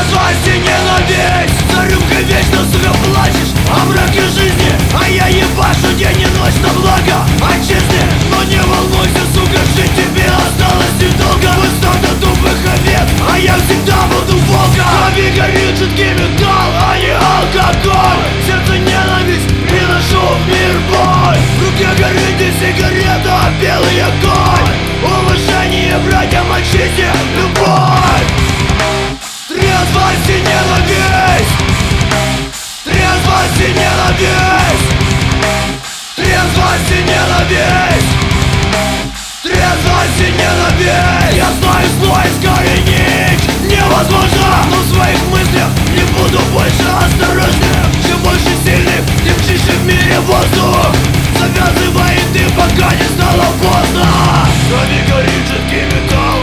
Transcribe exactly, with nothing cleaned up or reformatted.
Трезвость и ненависть, за рюмкой вечно, сука, плачешь о мраке жизни, а я ебашу день и ночь на благо отчизны. Но не волнуйся, сука, жить тебе осталось недолго. Вы стадо тупых овец, а я всегда буду волком. В крови горит жидкий металл, а не алкоголь. В сердце ненависть, приношу в мир боль. В руке горит не сигарета, а белый огонь. Уважение братьям отчизне, любовь. Трезвость и ненависть, трезвость и ненависть, трезвость и ненависть, трезвость и ненависть. Я знаю, зло искоренить невозможно, но в своих мыслях не буду больше осторожным. Чем больше сильных, тем чище в мире воздух. Завязывай ты, пока не стало поздно. В крови горит жидкий металл,